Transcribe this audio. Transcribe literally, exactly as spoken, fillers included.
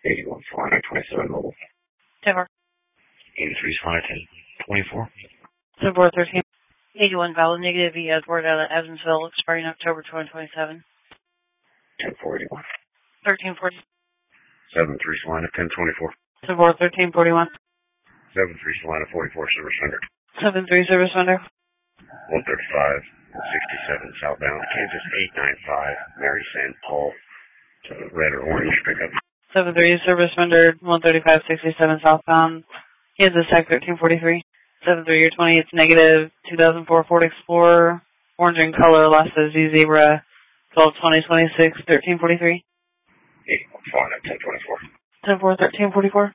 eighty-one, Solana, twenty-seven, mobile. ten four. eighty-three, Solana, ten, twenty-four. ten four thirteen. eighty-one, valid negative E, Edward out of Evansville, expiring October twenty twenty-seven. ten four, eighty-one. thirteen forty. seven three, Solana, ten twenty-four. ten four thirteen forty-one. seven three, Solana, forty-four, service vendor. seven three, service vendor. one thirty-five, sixty-seven, southbound, Kansas, eight nine five, Mary Saint Paul, uh, red or orange pickup. seven three, service vendor, one thirty-five sixty-seven, southbound, Kansas, Tech, thirteen forty-three. seven three, you're twenty, it's negative, two thousand four Ford Explorer, orange in color, last is Z Zebra, twelve twenty twenty-six, thirteen forty-three. eighty-one, Solana, ten twenty-four. ten four thirteen forty-four.